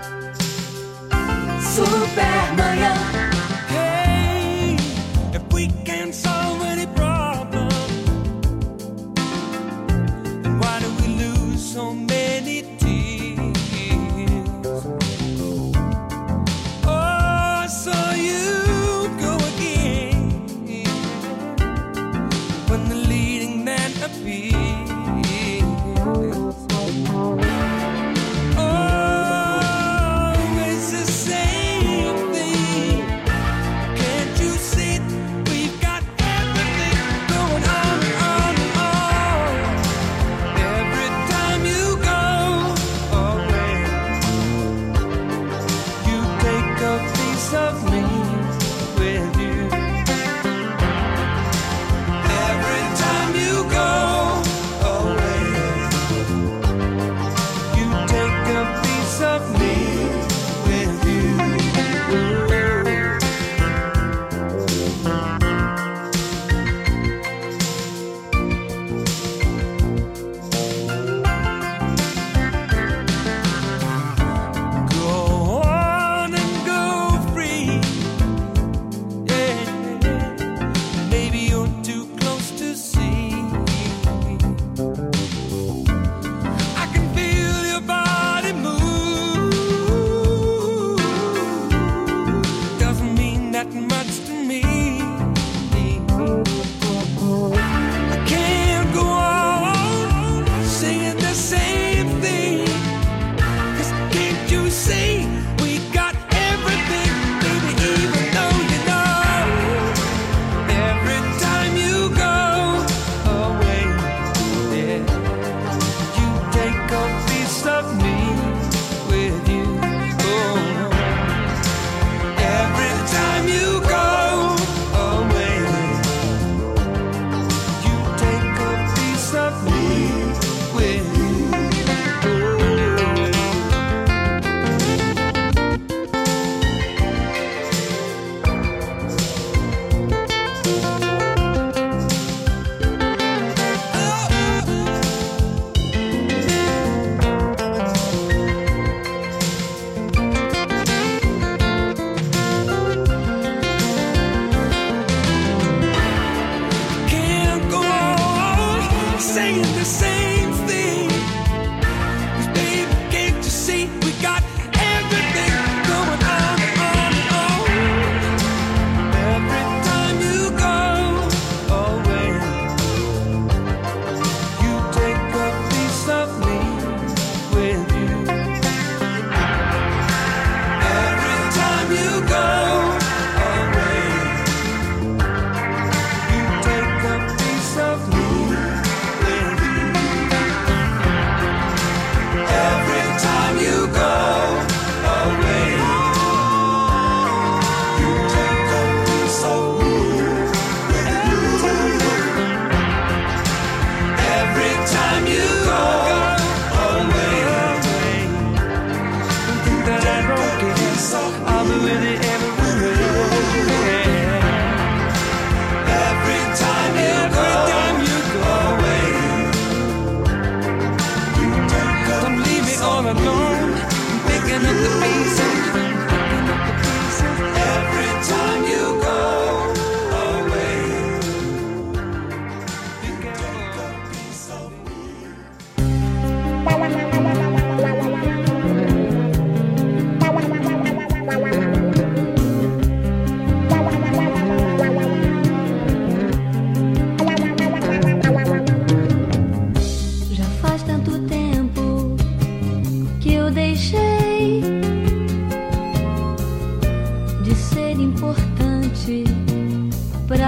Speaker 8: Supermanhã.
Speaker 10: Hey, if we can solve any problem, then why do we lose so many tears? Oh, I saw you go again when the leading man appears.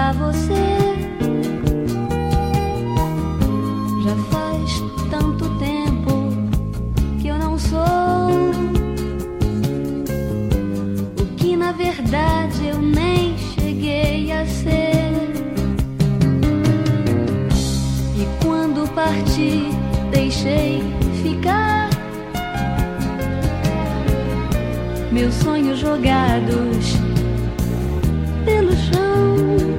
Speaker 6: pra você. Já faz tanto tempo que eu não sou o que na verdade eu nem cheguei a ser. E quando parti, deixei ficar meus sonhos jogados pelo chão,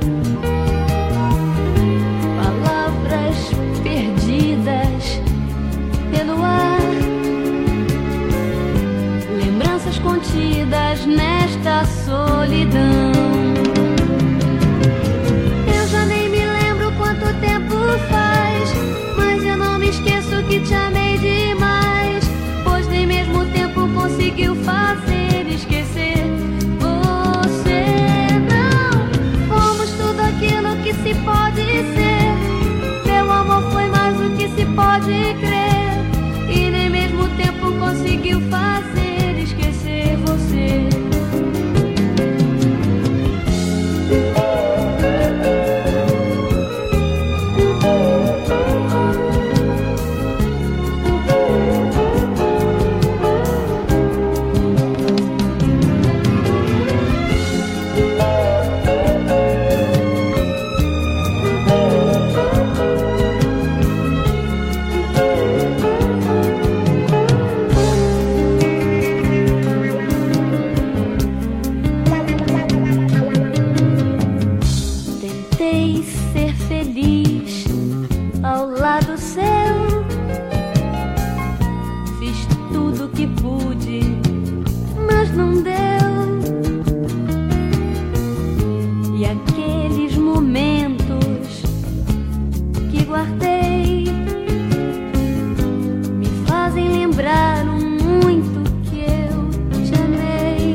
Speaker 6: palavras perdidas pelo ar, lembranças contidas nesta solidão. Eu já nem me lembro quanto tempo faz, mas eu não me esqueço que te amei demais, pois nem mesmo o tempo conseguiu fazer esquecer você. Não fomos tudo aquilo que se pode ser, meu amor foi mais do que se pode crer, e nem mesmo o tempo conseguiu fazer esquecer você. Tentei ser feliz ao lado seu, fiz tudo que pude, mas não deu. E aqueles momentos que guardei me fazem lembrar o muito que eu te amei.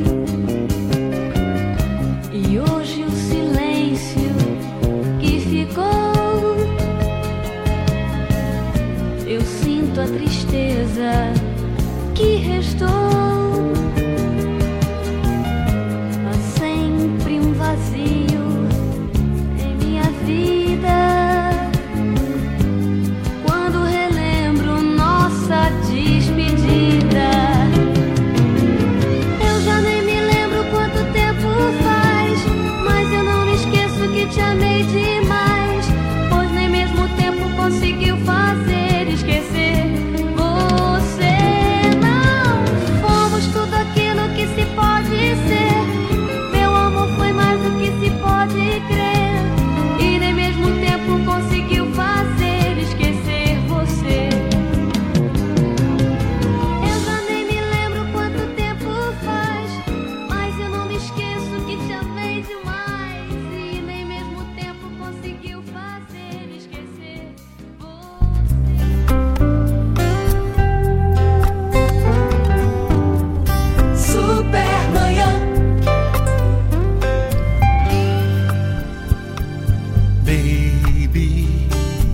Speaker 6: E hoje o silêncio que ficou, eu sinto a tristeza que restou. Há sempre um vazio em minha vida quando relembro nossa despedida. Eu já nem me lembro quanto tempo faz, mas eu não me esqueço que te amei demais, pois nem mesmo o tempo conseguiu fazer esquecer você. Não fomos tudo aquilo que se pode ser, meu amor foi mais do que se pode crer, e nem mesmo o tempo conseguiu fazer esquecer você. Eu já nem me lembro quanto tempo faz, mas eu não me esqueço que te amei demais, e nem mesmo o tempo conseguiu fazer esquecer
Speaker 8: Supermanhã.
Speaker 19: Baby,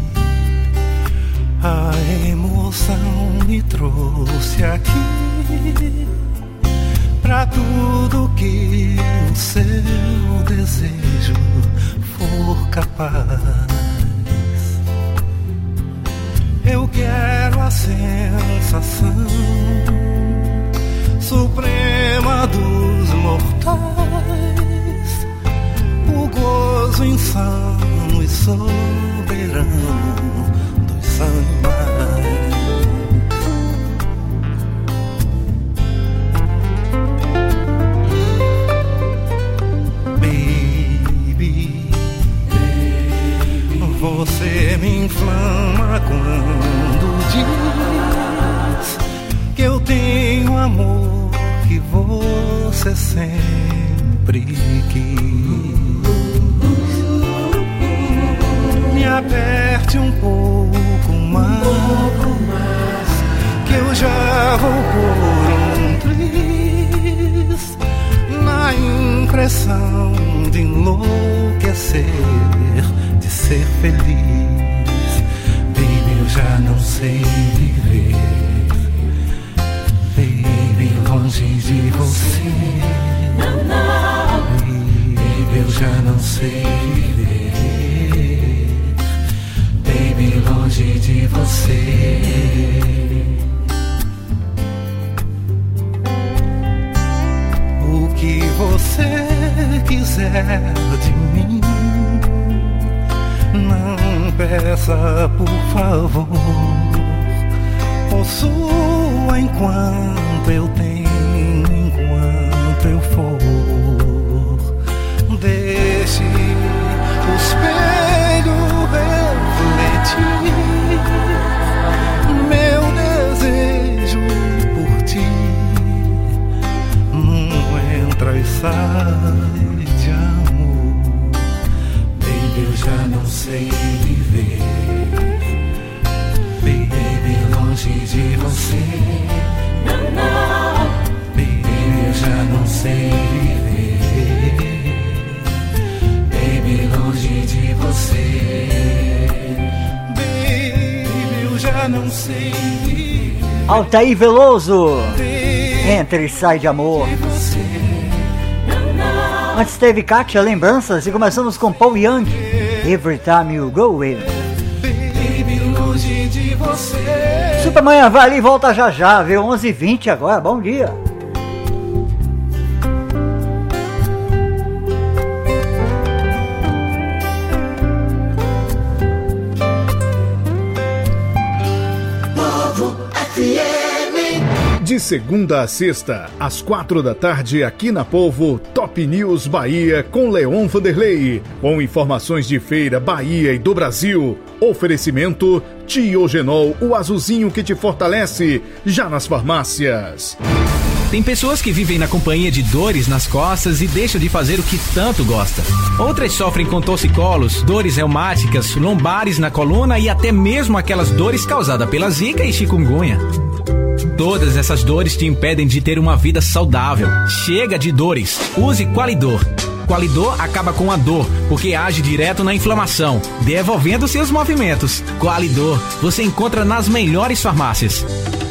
Speaker 19: a emoção me trouxe aqui pra tudo que o seu desejo for capaz. Eu quero a sensação suprema dos mortais, o gozo insano e soberano dos animais. Baby, você me inflama quando diz que eu tenho amor que você sempre quis. Me aperte um pouco mais, que eu já vou por um triz, na impressão de enlouquecer, de ser feliz. Baby, eu já não sei viver, baby, longe de você. Baby, eu já não sei viver. Peça, por favor, possua enquanto eu tenho, enquanto eu for. Deixe o espelho refletir meu desejo por ti. Não entra e sai de amor, baby, eu já não sei viver. Baby, longe de você, não, não. Baby, eu já não sei viver. Baby, longe de você. Baby, eu já não sei viver.
Speaker 13: Altair Veloso, entra e sai de amor. Antes teve Kátia, Lembranças, e começamos com Paul Young, Every Time You Go Away. Supermanhã vai ali e volta já já, viu? onze e vinte agora, bom dia.
Speaker 26: De segunda a sexta, às quatro da tarde, aqui na Povo, Top News Bahia com Leon Vanderlei. Com informações de feira, Bahia e do Brasil. Oferecimento Tiogenol, o azulzinho que te fortalece, já nas farmácias.
Speaker 4: Tem pessoas que vivem na companhia de dores nas costas e deixam de fazer o que tanto gosta. Outras sofrem com torcicolos, dores reumáticas, lombares na coluna e até mesmo aquelas dores causadas pela zika e chikungunya. Todas essas dores te impedem de ter uma vida saudável. Chega de dores. Use Qualidor. Qualidor acaba com a dor, porque age direto na inflamação, devolvendo seus movimentos. Qualidor, você encontra nas melhores farmácias.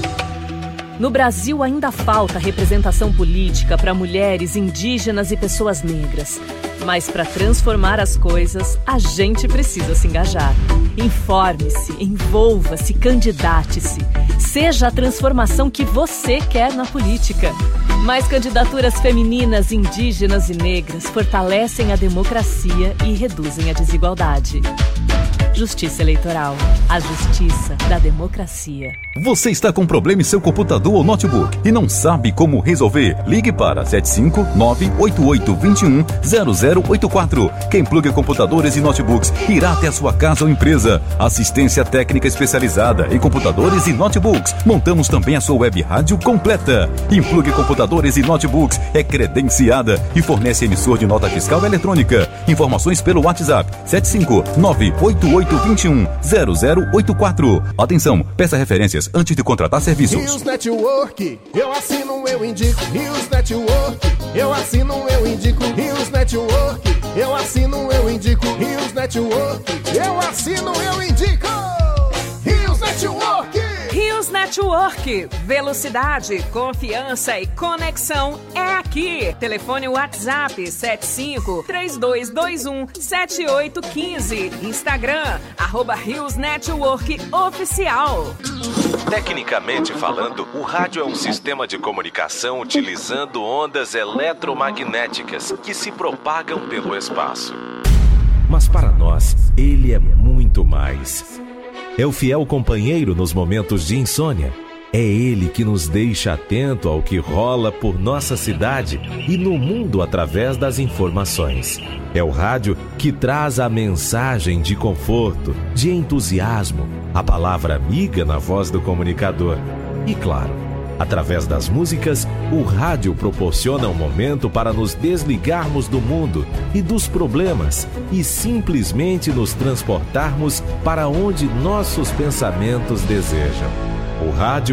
Speaker 20: No Brasil ainda falta representação política para mulheres, indígenas e pessoas negras. Mas para transformar as coisas, a gente precisa se engajar. Informe-se, envolva-se, candidate-se. Seja a transformação que você quer na política. Mais candidaturas femininas, indígenas e negras fortalecem a democracia e reduzem a desigualdade. Justiça Eleitoral. A justiça da democracia.
Speaker 21: Você está com problema em seu computador ou notebook e não sabe como resolver? Ligue para sete cinco nove oito oito dois um zero zero oito quatro. Quem pluga computadores e notebooks irá até a sua casa ou empresa. Assistência técnica especializada em computadores e notebooks. Montamos também a sua web rádio completa. Implugue Computadores e Notebooks é credenciada e fornece emissor de nota fiscal eletrônica. Informações pelo WhatsApp sete cinco nove oito oito dois um zero zero oito quatro. Atenção, peça referências antes de contratar serviços.
Speaker 22: Rios Network, eu assino, eu indico. Rios Network, eu assino, eu indico. Rios Network, eu assino, eu indico. Rios Network, eu assino, eu indico. Rios Network.
Speaker 23: Rios Network, velocidade, confiança e conexão é aqui. Telefone WhatsApp sete cinco três dois dois um sete oito um cinco. Instagram, arroba Rios Network Oficial.
Speaker 25: Tecnicamente falando, o rádio é um sistema de comunicação utilizando ondas eletromagnéticas que se propagam pelo espaço. Mas para nós, ele é muito mais. É o fiel companheiro nos momentos de insônia. É ele que nos deixa atento ao que rola por nossa cidade e no mundo através das informações. É o rádio que traz a mensagem de conforto, de entusiasmo, a palavra amiga na voz do comunicador. E claro, através das músicas, o rádio proporciona um momento para nos desligarmos do mundo e dos problemas e simplesmente nos transportarmos para onde nossos pensamentos desejam. O rádio